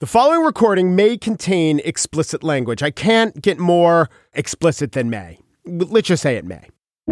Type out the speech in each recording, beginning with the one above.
The following recording may contain explicit language. I can't get more explicit than may. Let's just say it may.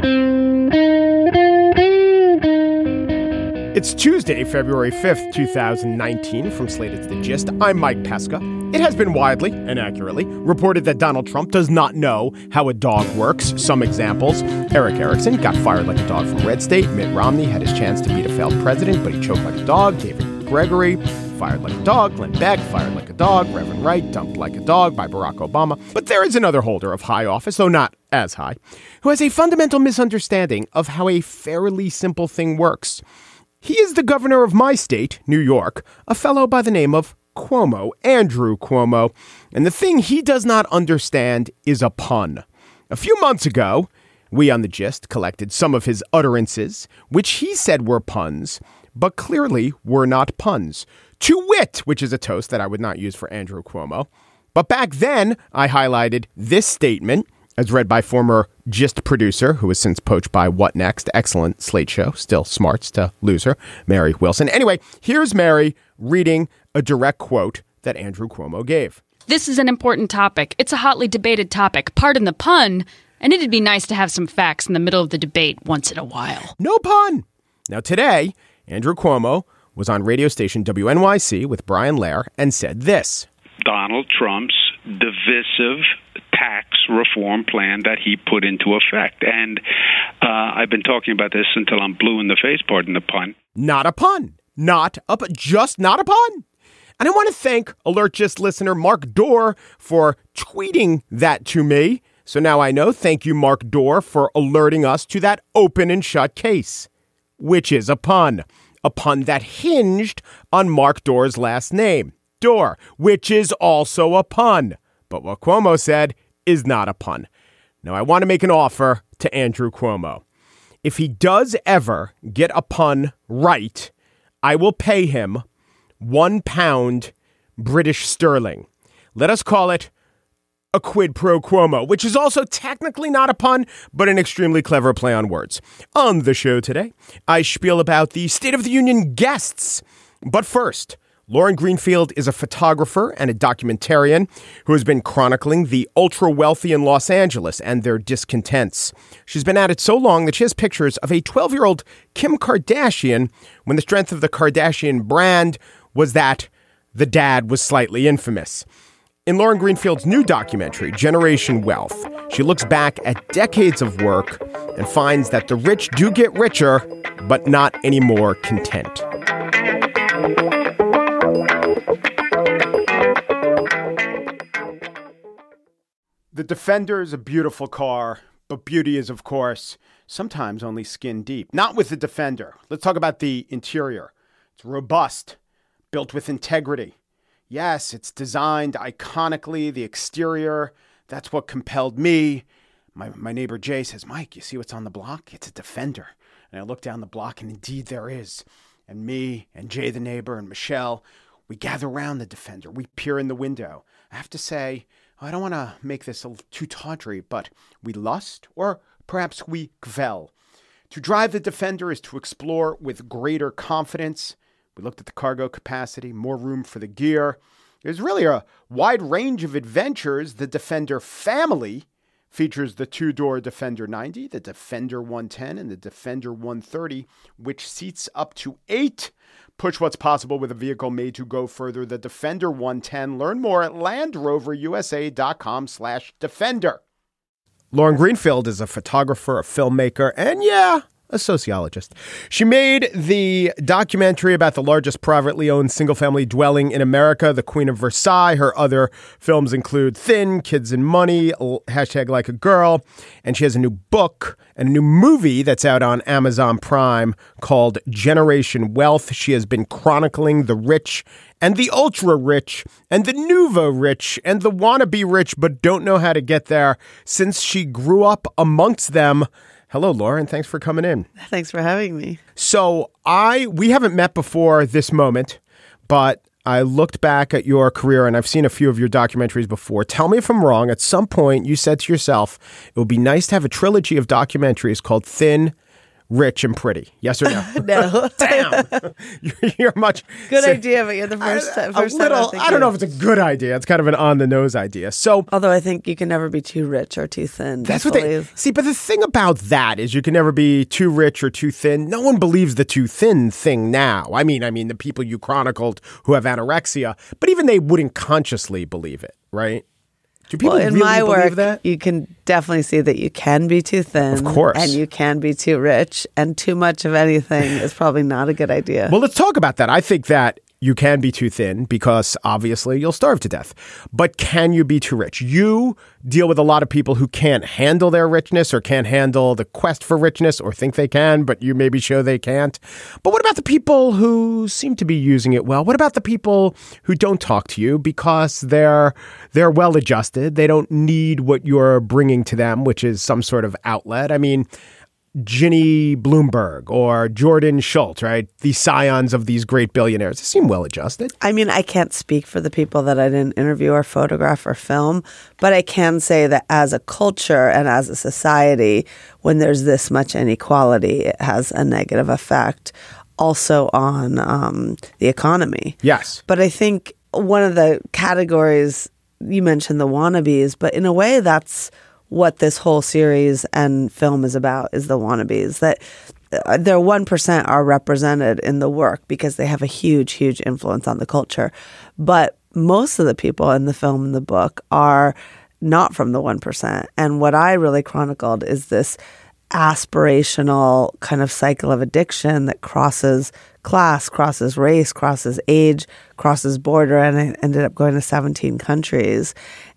It's Tuesday, February 5th, 2019. From Slate, it's The Gist. I'm Mike Pesca. It has been widely and accurately reported that Donald Trump does not know how a dog works. Some examples: Eric Erickson got fired like a dog from Red State. Mitt Romney had his chance to beat a failed president, but he choked like a dog. David Gregory fired like a dog. Glenn Beck fired like a dog. Reverend Wright dumped like a dog by Barack Obama. But there is another holder of high office, though not as high, who has a fundamental misunderstanding of how a fairly simple thing works. He is the governor of my state, New York, a fellow by the name of Cuomo, Andrew Cuomo. And the thing he does not understand is a pun. A few months ago, we on The Gist collected some of his utterances, which he said were puns, but clearly were not puns. To wit, which is a toast that I would not use for Andrew Cuomo. But back then, I highlighted this statement, as read by former Gist producer, who was since poached by What Next? Excellent Slate show, still smarts to loser, Mary Wilson. Anyway, here's Mary reading a direct quote that Andrew Cuomo gave. This is an important topic. It's a hotly debated topic. Pardon the pun. And it'd be nice to have some facts in the middle of the debate once in a while. No pun. Now today, Andrew Cuomo was on radio station WNYC with Brian Lehrer and said this. Donald Trump's divisive tax reform plan that he put into effect. And I've been talking about this until I'm blue in the face, pardon the pun. Not a pun. Just not a pun. And I want to thank Alert Gist listener Mark Dorr for tweeting that to me. So now I know. Thank you, Mark Dorr, for alerting us to that open and shut case, which is a pun. A pun that hinged on Mark Dorr's last name, Dorr, which is also a pun. But what Cuomo said is not a pun. Now, I want to make an offer to Andrew Cuomo. If he does ever get a pun right, I will pay him £1 British sterling. Let us call it a quid pro Cuomo, which is also technically not a pun, but an extremely clever play on words. On the show today, I spiel about the State of the Union guests. But first, Lauren Greenfield is a photographer and a documentarian who has been chronicling the ultra-wealthy in Los Angeles and their discontents. She's been at it so long that she has pictures of a 12-year-old Kim Kardashian when the strength of the Kardashian brand was that the dad was slightly infamous. In Lauren Greenfield's new documentary, Generation Wealth, she looks back at decades of work and finds that the rich do get richer, but not any more content. The Defender is a beautiful car, but beauty is, of course, sometimes only skin deep. Not with the Defender. Let's talk about the interior. It's robust, built with integrity. Yes, it's designed iconically. The exterior, that's what compelled me. My neighbor Jay says, Mike, you see what's on the block? It's a Defender. And I look down the block, and indeed there is. And me and Jay the neighbor and Michelle, we gather around the Defender. We peer in the window. I have to say, I don't want to make this too tawdry, but we lust, or perhaps we gvel. To drive the Defender is to explore with greater confidence. We looked at the cargo capacity, more room for the gear. There's really a wide range of adventures. The Defender family features the two-door Defender 90, the Defender 110, and the Defender 130, which seats up to 8. Push what's possible with a vehicle made to go further. The Defender 110. Learn more at LandRoverUSA.com/Defender. Lauren Greenfield is a photographer, a filmmaker, and a sociologist. She made the documentary about the largest privately owned single-family dwelling in America, the Queen of Versailles. Her other films include Thin, Kids and Money, #Like a Girl, and she has a new book and a new movie that's out on Amazon Prime called Generation Wealth. She has been chronicling the rich and the ultra-rich and the nouveau rich and the wannabe rich but don't know how to get there since she grew up amongst them. Hello, Lauren. Thanks for coming in. Thanks for having me. So we haven't met before this moment, but I looked back at your career and I've seen a few of your documentaries before. Tell me if I'm wrong. At some point, you said to yourself, it would be nice to have a trilogy of documentaries called Thin, rich and pretty? Yes or no? No. Damn. You're much... Good idea, but you're the first time. I don't know if it's a good idea. It's kind of an on-the-nose idea. So, although I think you can never be too rich or too thin. That's what they... See, but the thing about that is you can never be too rich or too thin. No one believes the too thin thing now. I mean, the people you chronicled who have anorexia, but even they wouldn't consciously believe it, right? Do people in really my believe work, that? You can definitely see that you can be too thin. Of course. And you can be too rich. And too much of anything is probably not a good idea. Well, let's talk about that. I think that you can be too thin because obviously you'll starve to death. But can you be too rich? You deal with a lot of people who can't handle their richness or can't handle the quest for richness or think they can, but you maybe show they can't. But what about the people who seem to be using it well? What about the people who don't talk to you because they're well adjusted? They don't need what you're bringing to them, which is some sort of outlet. I mean, Ginny Bloomberg or Jordan Schultz, right? The scions of these great billionaires. They seem well adjusted. I mean, I can't speak for the people that I didn't interview or photograph or film, but I can say that as a culture and as a society, when there's this much inequality, it has a negative effect also on the economy. Yes. But I think one of the categories, you mentioned the wannabes, but in a way that's what this whole series and film is about, is the wannabes, that their 1% are represented in the work because they have a huge, huge influence on the culture. But most of the people in the film and the book are not from the 1%. And what I really chronicled is this aspirational kind of cycle of addiction that crosses class, crosses race, crosses age, crosses border, and I ended up going to 17 countries.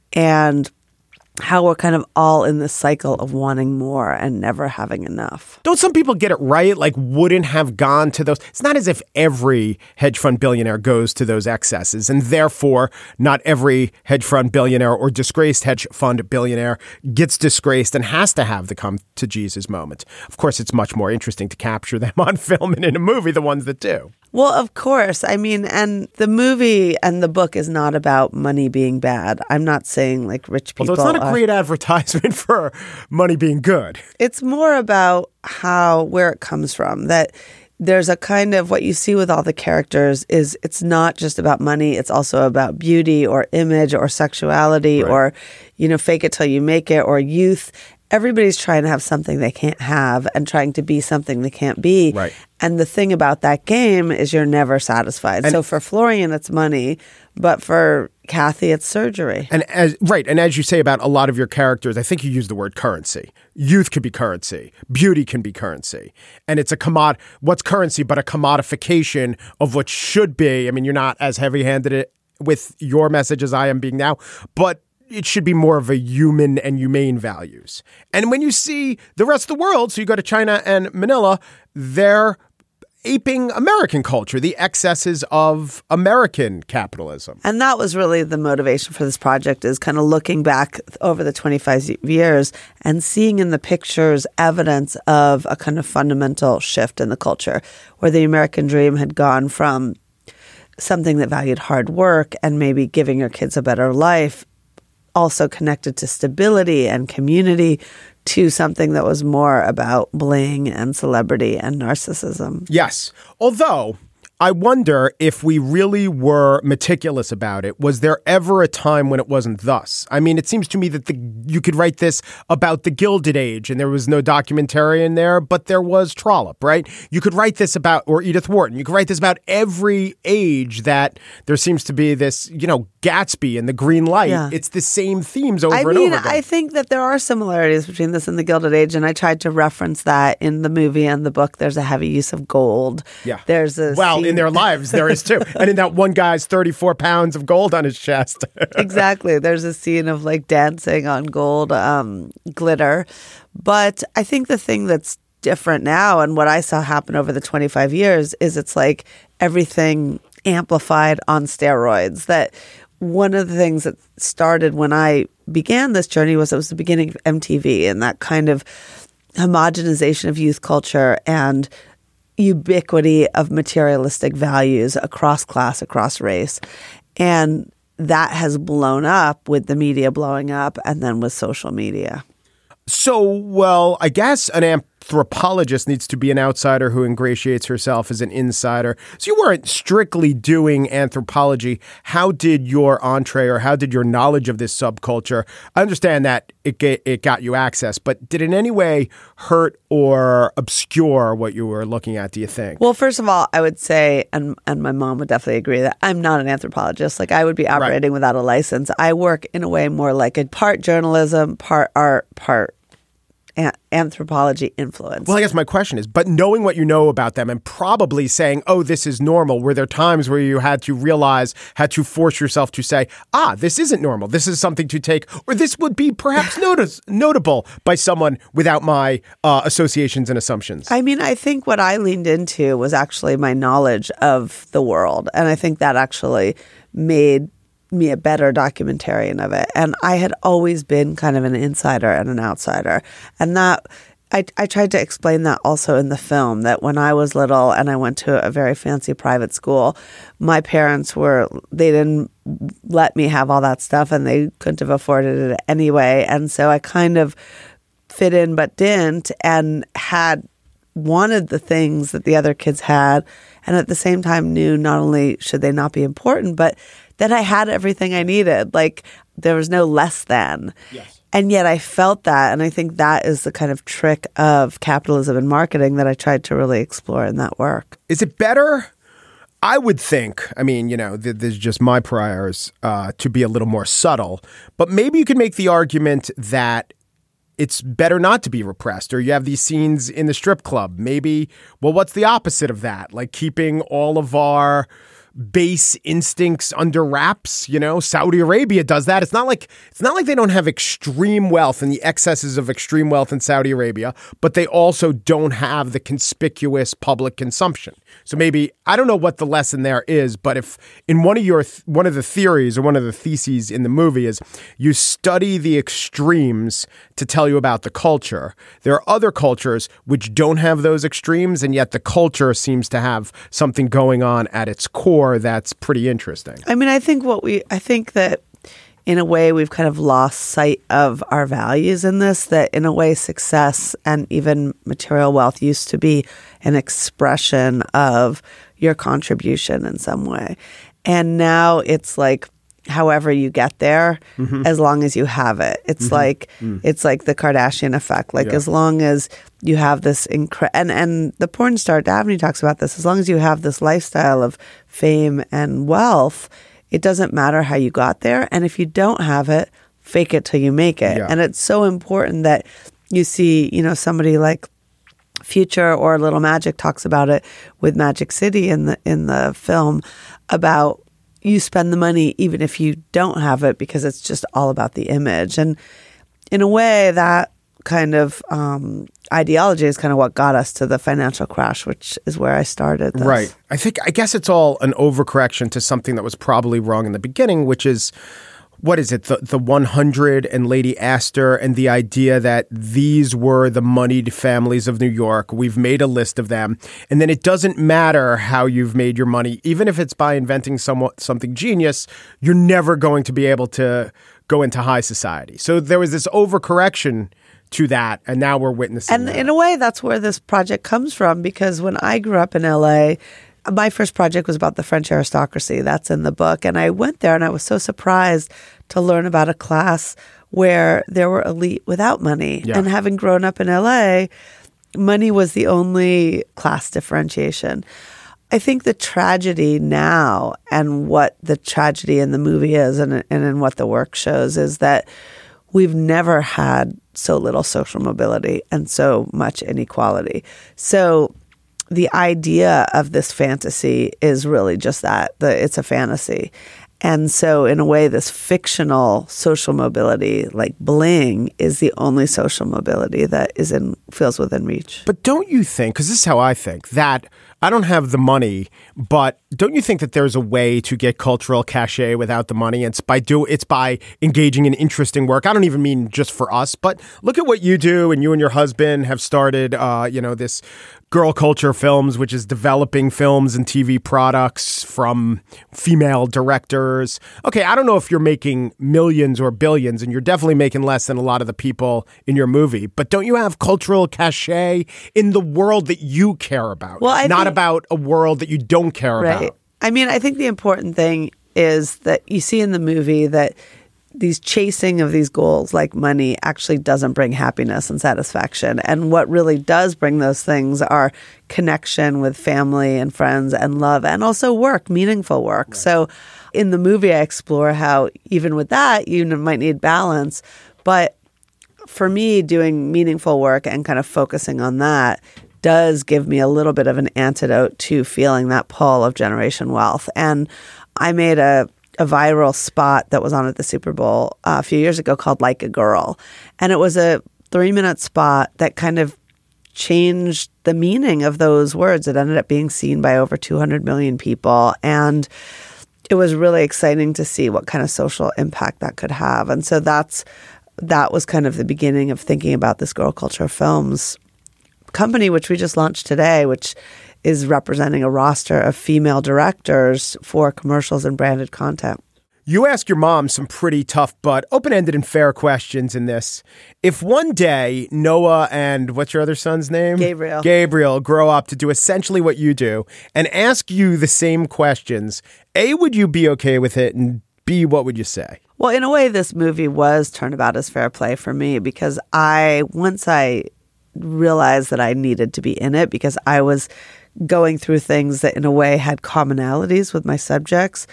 And how we're kind of all in this cycle of wanting more and never having enough. Don't some people get it right? Like wouldn't have gone to those. It's not as if every hedge fund billionaire goes to those excesses, and therefore not every hedge fund billionaire or disgraced hedge fund billionaire gets disgraced and has to have the come to Jesus moment. Of course, it's much more interesting to capture them on film and in a movie, the ones that do. Well, of course. I mean, and the movie and the book is not about money being bad. I'm not saying like rich people. Although it's not a great advertisement for money being good. It's more about where it comes from. That there's a kind of what you see with all the characters is it's not just about money. It's also about beauty or image or sexuality, right, or, fake it till you make it, or youth. Everybody's trying to have something they can't have and trying to be something they can't be. Right. And the thing about that game is you're never satisfied. So for Florian, it's money, but for Kathy, it's surgery. And as you say about a lot of your characters, I think you use the word currency. Youth could be currency. Beauty can be currency. And it's what's currency but a commodification of what should be. I mean, you're not as heavy-handed with your message as I am being now, but it should be more of a human and humane values. And when you see the rest of the world, so you go to China and Manila, they're aping American culture, the excesses of American capitalism. And that was really the motivation for this project, is kind of looking back over the 25 years and seeing in the pictures evidence of a kind of fundamental shift in the culture, where the American dream had gone from something that valued hard work and maybe giving your kids a better life, also connected to stability and community, to something that was more about bling and celebrity and narcissism. Yes. Although I wonder if we really were meticulous about it. Was there ever a time when it wasn't thus? I mean, it seems to me that you could write this about the Gilded Age and there was no documentary in there, but there was Trollope, right? You could write this about, or Edith Wharton, you could write this about every age that there seems to be this, Gatsby and the green light. Yeah. It's the same themes over and over again. I think that there are similarities between this and the Gilded Age, and I tried to reference that in the movie and the book. There's a heavy use of gold. Yeah. There's a scene. In their lives, there is too. And in that one guy's 34 pounds of gold on his chest. Exactly. There's a scene of like dancing on gold glitter. But I think the thing that's different now, and what I saw happen over the 25 years, is it's like everything amplified on steroids. That one of the things that started when I began this journey was it was the beginning of MTV and that kind of homogenization of youth culture and ubiquity of materialistic values across class, across race. And that has blown up with the media blowing up and then with social media. So, well, I guess an amped anthropologist needs to be an outsider who ingratiates herself as an insider. So you weren't strictly doing anthropology. How did your entree or how did your knowledge of this subculture, I understand that it got you access, but did it in any way hurt or obscure what you were looking at, do you think? Well, first of all, I would say, and my mom would definitely agree, that I'm not an anthropologist. Like, I would be operating without a license. I work in a way more like a part journalism, part art, part anthropology influence. Well, I guess my question is, but knowing what you know about them and probably saying, oh, this is normal, were there times where you had to realize, had to force yourself to say, this isn't normal, this is something to take, or this would be perhaps notable by someone without my associations and assumptions? I mean, I think what I leaned into was actually my knowledge of the world. And I think that actually made me a better documentarian of it. And I had always been kind of an insider and an outsider. And that I tried to explain that also in the film, that when I was little and I went to a very fancy private school, my parents they didn't let me have all that stuff and they couldn't have afforded it anyway. And so I kind of fit in but didn't, and wanted the things that the other kids had, and at the same time knew not only should they not be important, but that I had everything I needed. Like, there was no less than. Yes. And yet I felt that. And I think that is the kind of trick of capitalism and marketing that I tried to really explore in that work. Is it better? I would think, I mean, there's just my priors to be a little more subtle, but maybe you could make the argument that it's better not to be repressed, or you have these scenes in the strip club. Maybe, well, what's the opposite of that? Like keeping all of our base instincts under wraps. Saudi Arabia does that. It's not like they don't have extreme wealth and the excesses of extreme wealth in Saudi Arabia, but they also don't have the conspicuous public consumption. So maybe, I don't know what the lesson there is, but if in one of the theories or one of the theses in the movie is you study the extremes to tell you about the culture, there are other cultures which don't have those extremes, and yet the culture seems to have something going on at its core that's pretty interesting. I mean, I think that in a way we've kind of lost sight of our values in this, that in a way success and even material wealth used to be an expression of your contribution in some way. And now it's like, however you get there, as long as you have it. It's like the Kardashian effect. Like, as long as you have this and the porn star Daphne talks about this, as long as you have this lifestyle of fame and wealth, it doesn't matter how you got there. And if you don't have it, fake it till you make it. Yeah. And it's so important that you see, somebody like Future or Little Magic talks about it with Magic City in the film, about you spend the money even if you don't have it, because it's just all about the image. And in a way, that kind of ideology is kind of what got us to the financial crash, which is where I started this. Right. I guess it's all an overcorrection to something that was probably wrong in the beginning, which is, what is it, the 100 and Lady Astor, and the idea that these were the moneyed families of New York. We've made a list of them. And then it doesn't matter how you've made your money. Even if it's by inventing something genius, you're never going to be able to go into high society. So there was this overcorrection to that, and now we're witnessing And that. In a way, that's where this project comes from, because when I grew up in L.A., my first project was about the French aristocracy. That's in the book. And I went there and I was so surprised to learn about a class where there were elite without money. Yeah. And having grown up in LA, money was the only class differentiation. I think the tragedy now, and what the tragedy in the movie is, and in what the work shows, is that we've never had so little social mobility and so much inequality. So the idea of this fantasy is really just that, it's a fantasy. And so in a way, this fictional social mobility, like Bling, is the only social mobility that feels within reach. But don't you think, because this is how I think, that I don't have the money, but don't you think that there's a way to get cultural cachet without the money? It's by engaging in interesting work. I don't even mean just for us, but look at what you do, and you and your husband have started, this Girl Culture Films, which is developing films and TV products from female directors. Okay, I don't know if you're making millions or billions, and you're definitely making less than a lot of the people in your movie, but don't you have cultural cachet in the world that you care about? Well, not about a world that you don't care about. I mean, I think the important thing is that you see in the movie that these chasing of these goals like money actually doesn't bring happiness and satisfaction. And what really does bring those things are connection with family and friends and love, and also work, meaningful work. Right. So in the movie, I explore how even with that, you might need balance. But for me, doing meaningful work and kind of focusing on that does give me a little bit of an antidote to feeling that pull of Generation Wealth. And I made a viral spot that was on at the Super Bowl a few years ago called Like a Girl. And it was a 3-minute spot that kind of changed the meaning of those words. It ended up being seen by over 200 million people. And it was really exciting to see what kind of social impact that could have. And so that was kind of the beginning of thinking about this Girl Culture Films company, which we just launched today, which is representing a roster of female directors for commercials and branded content. You ask your mom some pretty tough but open-ended and fair questions in this. If one day Noah and what's your other son's name? Gabriel grow up to do essentially what you do and ask you the same questions, A, would you be okay with it? And B, what would you say? Well, in a way, this movie was Turnabout as fair play for me because once I realized that I needed to be in it because I was going through things that in a way had commonalities with my subjects,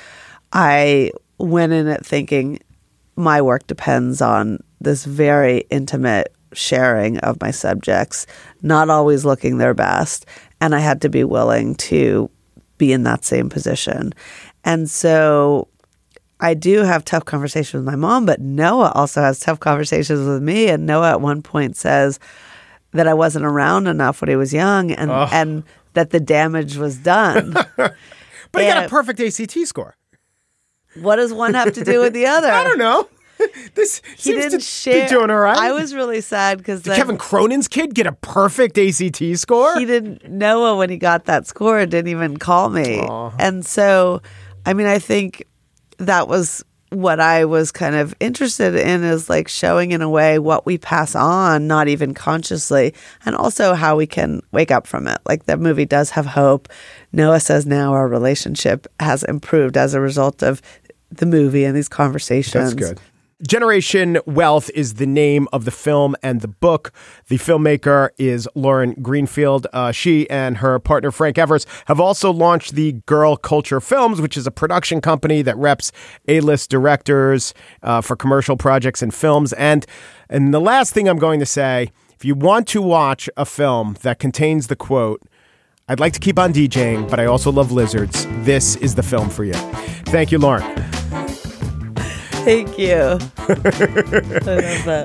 I went in it thinking my work depends on this very intimate sharing of my subjects, not always looking their best. And I had to be willing to be in that same position. And so I do have tough conversations with my mom, but Noah also has tough conversations with me. And Noah at one point says that I wasn't around enough when he was young and that the damage was done. But he got a perfect ACT score. What does one have to do with the other? I don't know. This he seems didn't to share. be doing all right. I was really sad because Kevin Cronin's kid get a perfect ACT score? He didn't. Noah, when he got that score, didn't even call me. Aww. And so, I mean, I think that was what I was kind of interested in, is like showing in a way what we pass on, not even consciously, and also how we can wake up from it. Like the movie does have hope. Noah says now our relationship has improved as a result of the movie and these conversations. That's good. Generation Wealth is the name of the film and the book. The filmmaker is Lauren Greenfield. She and her partner Frank Evers have also launched the Girl Culture Films, which is a production company that reps A-list directors for commercial projects and films. And the last thing I'm going to say, if you want to watch a film that contains the quote, "I'd like to keep on DJing, but I also love lizards," this is the film for you. Thank you, Lauren. Thank you. I love that.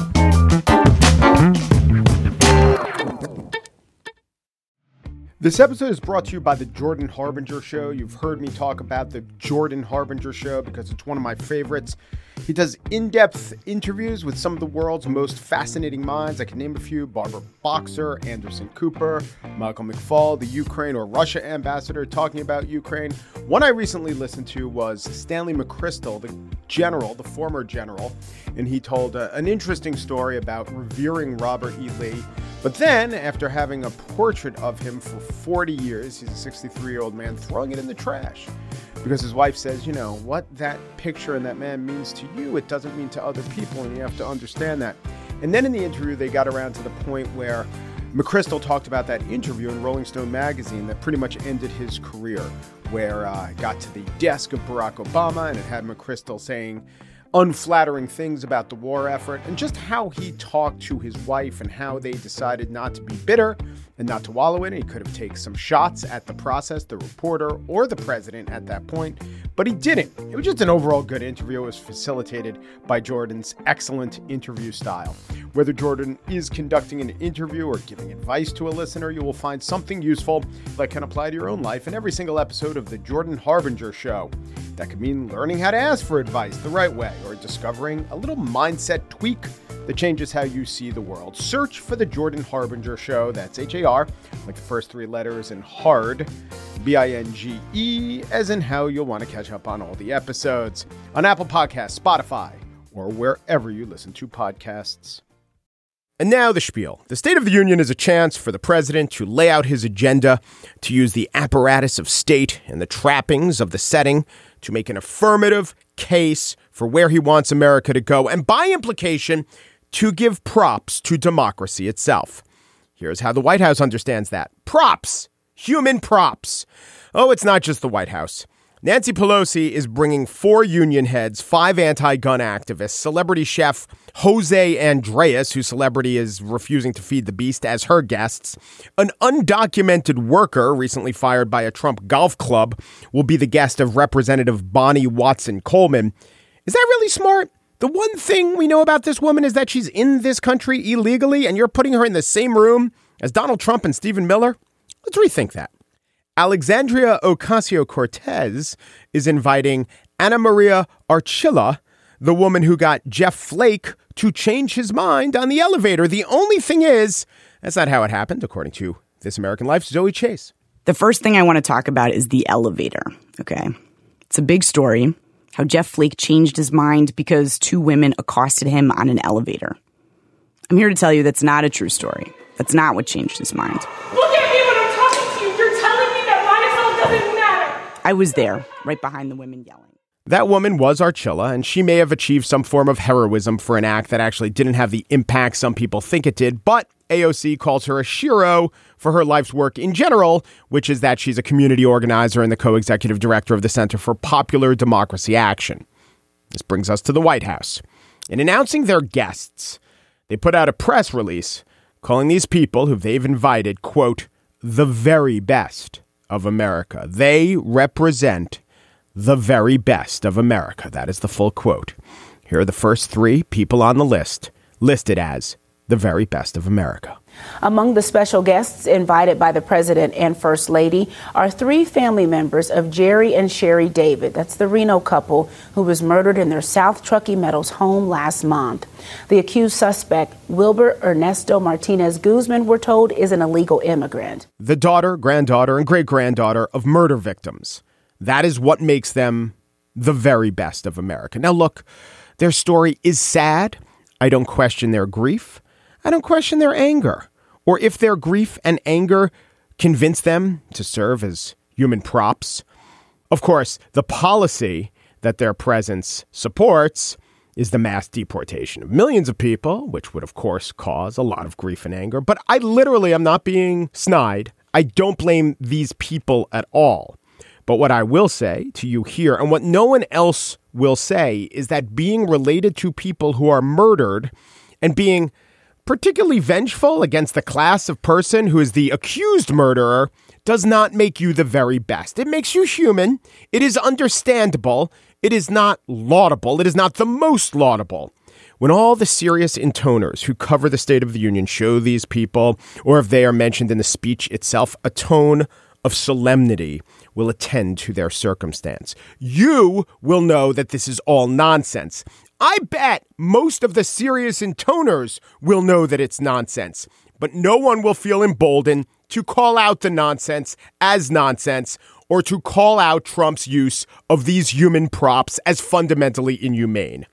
This episode is brought to you by The Jordan Harbinger Show. You've heard me talk about The Jordan Harbinger Show because it's one of my favorites. He does in-depth interviews with some of the world's most fascinating minds. I can name a few: Barbara Boxer, Anderson Cooper, Michael McFaul, the Ukraine or Russia ambassador talking about Ukraine. One I recently listened to was Stanley McChrystal, the general, the former general, and he told an interesting story about revering Robert E. Lee. But then, after having a portrait of him for 40 years, he's a 63-year-old man, throwing it in the trash. Because his wife says, you know, what that picture and that man means to you, it doesn't mean to other people, and you have to understand that. And then in the interview, they got around to the point where McChrystal talked about that interview in Rolling Stone magazine that pretty much ended his career, where it got to the desk of Barack Obama, and it had McChrystal saying unflattering things about the war effort, and just how he talked to his wife and how they decided not to be bitter and not to wallow in it. He could have taken some shots at the process, the reporter, or the president at that point, but he didn't. It was just an overall good interview. It was facilitated by Jordan's excellent interview style. Whether Jordan is conducting an interview or giving advice to a listener, you will find something useful that can apply to your own life in every single episode of The Jordan Harbinger Show. That could mean learning how to ask for advice the right way, or discovering a little mindset tweak that changes how you see the world. Search for The Jordan Harbinger Show. That's H-A-R, like the first three letters, and hard, B-I-N-G-E, as in how you'll want to catch up on all the episodes on Apple Podcasts, Spotify, or wherever you listen to podcasts. And now the spiel. The State of the Union is a chance for the president to lay out his agenda, to use the apparatus of state and the trappings of the setting to make an affirmative case for where he wants America to go, and by implication, to give props to democracy itself. Here's how the White House understands that. Props. Human props. Oh, it's not just the White House. Nancy Pelosi is bringing 4 union heads, 5 anti-gun activists, celebrity chef Jose Andres, whose celebrity is refusing to feed the beast, as her guests. An undocumented worker recently fired by a Trump golf club will be the guest of Representative Bonnie Watson Coleman. Is that really smart? The one thing we know about this woman is that she's in this country illegally, and you're putting her in the same room as Donald Trump and Stephen Miller? Let's rethink that. Alexandria Ocasio-Cortez is inviting Ana Maria Archila, the woman who got Jeff Flake to change his mind on the elevator. The only thing is, that's not how it happened, according to This American Life's Zoe Chase. The first thing I want to talk about is the elevator, okay? It's a big story, how Jeff Flake changed his mind because 2 women accosted him on an elevator. I'm here to tell you that's not a true story. That's not what changed his mind. Look at me when I'm talking to you. You're telling me that my assault doesn't matter. I was there, right behind the women yelling. That woman was Archila, and she may have achieved some form of heroism for an act that actually didn't have the impact some people think it did, but AOC calls her a shiro for her life's work in general, which is that she's a community organizer and the co-executive director of the Center for Popular Democracy Action. This brings us to the White House. In announcing their guests, they put out a press release calling these people who they've invited, quote, the very best of America. They represent the very best of America. That is the full quote. Here are the first 3 people on the list, listed as the very best of America. Among the special guests invited by the president and first lady are 3 family members of Jerry and Sherry David. That's the Reno couple who was murdered in their South Truckee Meadows home last month. The accused suspect, Wilbur Ernesto Martinez Guzman, we're told is an illegal immigrant. The daughter, granddaughter, and great-granddaughter of murder victims. That is what makes them the very best of America. Now, look, their story is sad. I don't question their grief. I don't question their anger, or if their grief and anger convince them to serve as human props. Of course, the policy that their presence supports is the mass deportation of millions of people, which would, of course, cause a lot of grief and anger. But I literally am not being snide. I don't blame these people at all. But what I will say to you here, and what no one else will say, is that being related to people who are murdered and being particularly vengeful against the class of person who is the accused murderer does not make you the very best. It makes you human. It is understandable. It is not laudable. It is not the most laudable. When all the serious intoners who cover the State of the Union show these people, or if they are mentioned in the speech itself, a tone of solemnity will attend to their circumstance. You will know that this is all nonsense. I bet most of the serious intoners will know that it's nonsense, but no one will feel emboldened to call out the nonsense as nonsense or to call out Trump's use of these human props as fundamentally inhumane.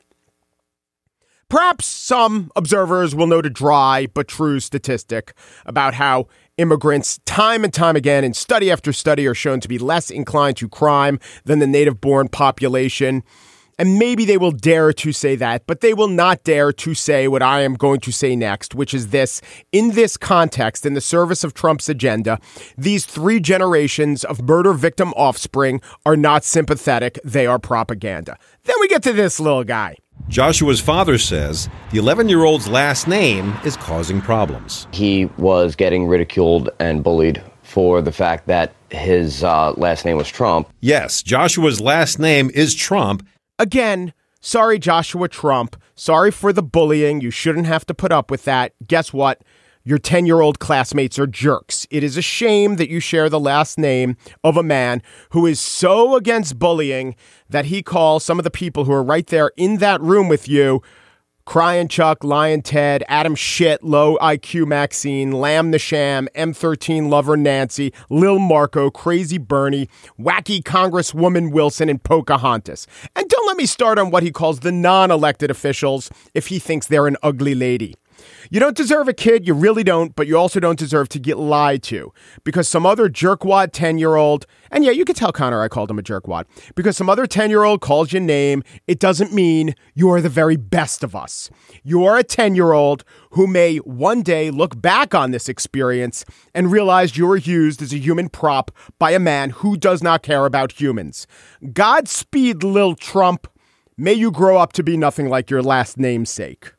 Perhaps some observers will note a dry but true statistic about how immigrants time and time again in study after study are shown to be less inclined to crime than the native-born population. And maybe they will dare to say that, but they will not dare to say what I am going to say next, which is this. In this context, in the service of Trump's agenda, these 3 generations of murder victim offspring are not sympathetic. They are propaganda. Then we get to this little guy. Joshua's father says the 11-year-old's last name is causing problems. He was getting ridiculed and bullied for the fact that his last name was Trump. Yes, Joshua's last name is Trump. Again, sorry, Joshua Trump. Sorry for the bullying. You shouldn't have to put up with that. Guess what? Your 10-year-old classmates are jerks. It is a shame that you share the last name of a man who is so against bullying that he calls some of the people who are right there in that room with you Crying Chuck, Lion Ted, Adam Shit, Low IQ Maxine, Lamb the Sham, M13 Lover Nancy, Lil Marco, Crazy Bernie, Wacky Congresswoman Wilson, and Pocahontas. And don't let me start on what he calls the non-elected officials if he thinks they're an ugly lady. You don't deserve a kid, you really don't, but you also don't deserve to get lied to. Because some other jerkwad 10-year-old, and yeah, you could tell Connor I called him a jerkwad, because some other 10-year-old calls your name, it doesn't mean you're the very best of us. You're a 10-year-old who may one day look back on this experience and realize you were used as a human prop by a man who does not care about humans. Godspeed, Lil Trump. May you grow up to be nothing like your last namesake.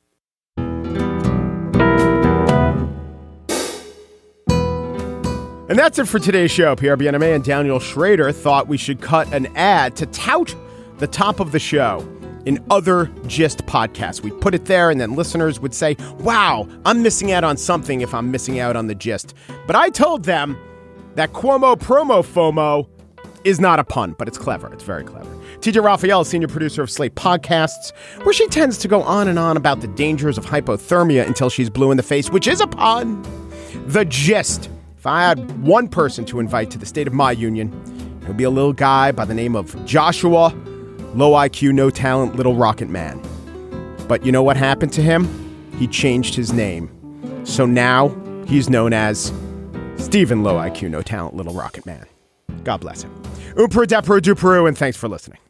And that's it for today's show. PRBNMA and Daniel Schrader thought we should cut an ad to tout the top of the show in other Gist podcasts. We'd put it there and then listeners would say, wow, I'm missing out on something if I'm missing out on the Gist. But I told them that Cuomo promo FOMO is not a pun, but it's clever. It's very clever. TJ Raphael, senior producer of Slate Podcasts, where she tends to go on and on about the dangers of hypothermia until she's blue in the face, which is a pun. The Gist. If I had one person to invite to the state of my union, it would be a little guy by the name of Joshua, low IQ, no talent, Little Rocket Man. But you know what happened to him? He changed his name. So now he's known as Stephen Low IQ, no talent, Little Rocket Man. God bless him. Peru, and thanks for listening.